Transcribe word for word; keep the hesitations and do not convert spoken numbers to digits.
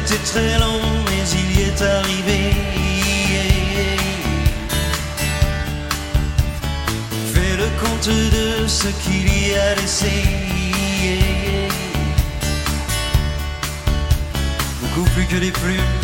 C'était très long, mais il y est arrivé. Fais le compte de ce qu'il y a laissé. Beaucoup plus que des plumes